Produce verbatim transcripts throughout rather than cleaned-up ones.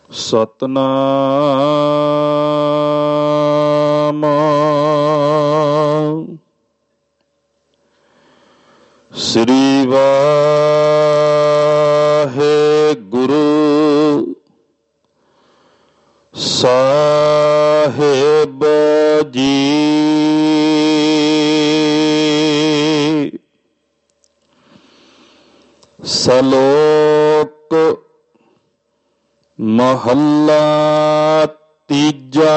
ਸਤਨਾਮ ਸ੍ਰੀ ਵਾਹਿਗੁਰੂ ਸਾਹਿਬ ਜੀ। ਸ਼ਲੋਕ ਮਹੱਲਾ ਤੀਜਾ।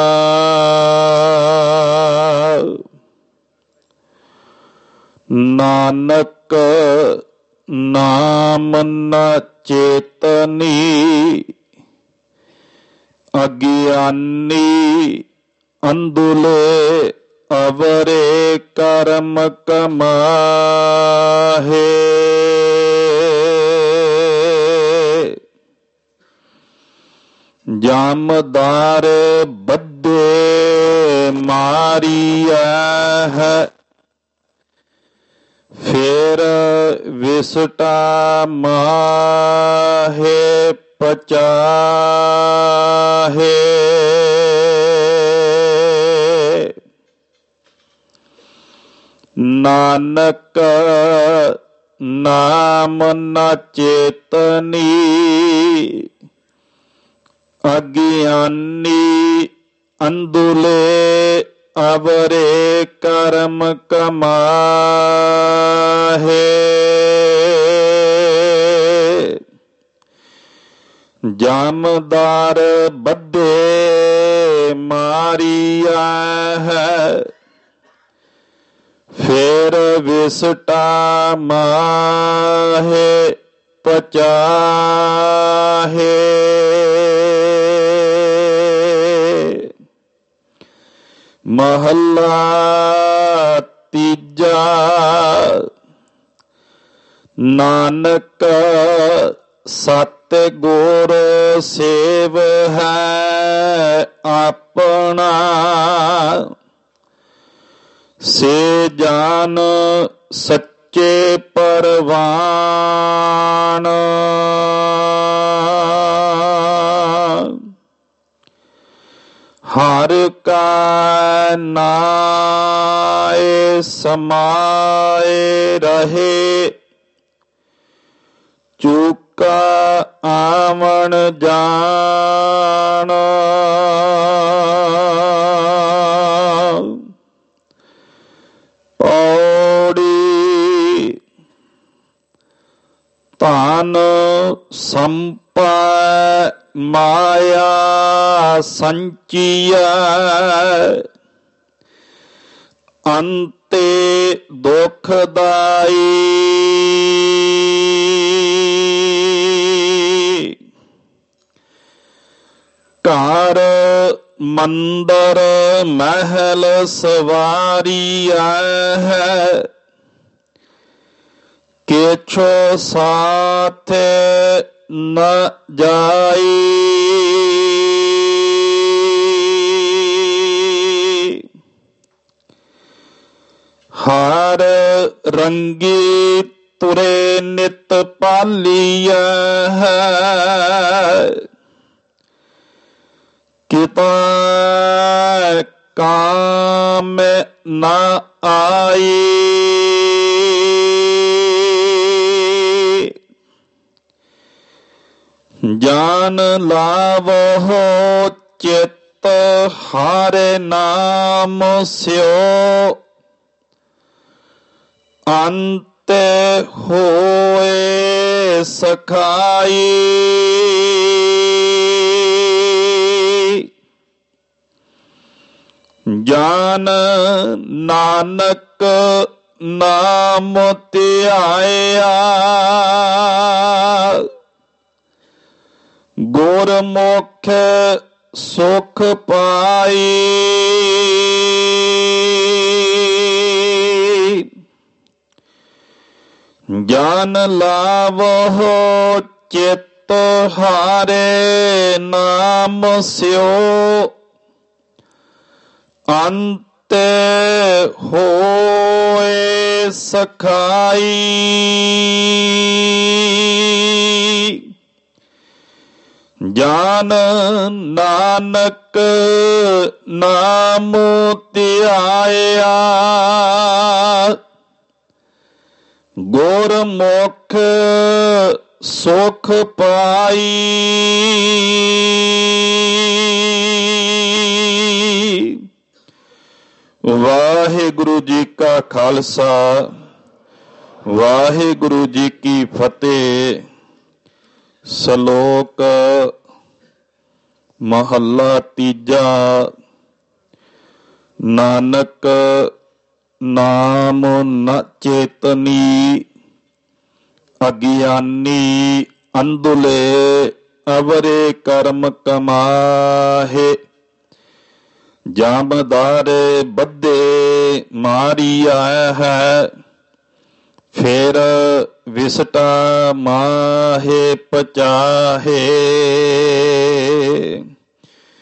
ਨਾਨਕ ਨਾਮ ਨ ਚੇਤਨੀ, ਅਗਿਆਨੀ ਅੰਧੁਲੇ ਅਵਰੇ ਕਰਮ ਕਮਾਹੇ। ਜਾਮਦਾਰ ਬੱਧੇ ਮਾਰੀਐ ਹੈ, ਫੇਰ ਵਿਸਟਾ ਮਾਹੇ ਪਚਾਹੇ। ਨਾਨਕ ਨਾਮ ਨ ਚੇਤਨੀ, ਅਗਿਆਨੀ ਅੰਧੁਲੇ ਅਵਰੇ ਕਰਮ ਕਮਾਹੇ। ਜਾਮਦਾਰ ਬੱਧੇ ਮਾਰੀਐ ਹੈ, ਫੇਰ ਵਿਸਟਾ ਮਾਹੇ ਪਚਾਹੇ। ਮਹੱਲਾ ਤੀਜਾ। ਨਾਨਕ ਸਤਿਗੁਰ ਸੇਵ ਹੈ ਆਪਣਾ, ਸੇ ਜਾਨ ਸੱਚੇ ਪਰਵਾਣ। ਹਰਿ ਕਾ ਨਾਇ ਸਮਾਏ ਰਹੇ, ਚੂਕਾ ਆਵਣ ਜਾਣ। ਪੌੜੀ ਧਨ ਸੰਪੈ ਮਾਇਆ ਸੰਚੀਐ, ਅੰਤੇ ਦੁਖਦਾਈ। ਘਰ ਮੰਦਰ ਮਹਿਲ ਸਵਾਰੀਐ ਹੈ, ਕੇਛੋ ਸਾਥ ਨ ਜਾਈ। ਹਰ ਰੰਗੀ ਤੁਰੇ ਨਿਤ ਪਾਲੀਐ ਹੈ, ਕਿਤਾ ਕਾਮ ਨ ਆਈ। ਜਾਨ ਲਾਵਹੁ ਚਿਤ ਹਰਿ ਨਾਮ ਸਿਓ, ਅੰਤ ਹੋਏ ਸਖਾਈ। ਜਾਨ ਨਾਨਕ ਨਾਮ ਧਿਆਇਆ, ਗੁਰਮੁਖ ਸੁਖ ਪਾਈ। ਜਾਨ ਲਾਵਹੁ ਚਿਤ ਹਰਿ ਨਾਮ ਸਿਓ, ਅੰਤ ਹੋਏ ਸਖਾਈ। ਜਾਨ ਨਾਨਕ ਨਾਮ ਧਿਆਇਆ, ਗੁਰਮੁਖ ਸੁਖ ਪਾਈ। ਵਾਹਿਗੁਰੂ ਜੀ ਕਾ ਖਾਲਸਾ, ਵਾਹਿਗੁਰੂ ਜੀ ਕੀ ਫਤਿਹ। ਸ਼ਲੋਕ ਮਹੱਲਾ ਤੀਜਾ। ਨਾਨਕ ਨਾਮ ਨ ਚੇਤਨੀ, ਅਗਿਆਨੀ ਅੰਧੁਲੇ ਅਵਰੇ ਕਰਮ ਕਮਾਹੇ। ਜਾਮਦਾਰੇ ਬੱਧੇ ਮਾਰੀਆ ਹੈ, ਫਿਰ ਵਿਸਟਾ ਮਾਹੇ ਪਚਾਹੇ।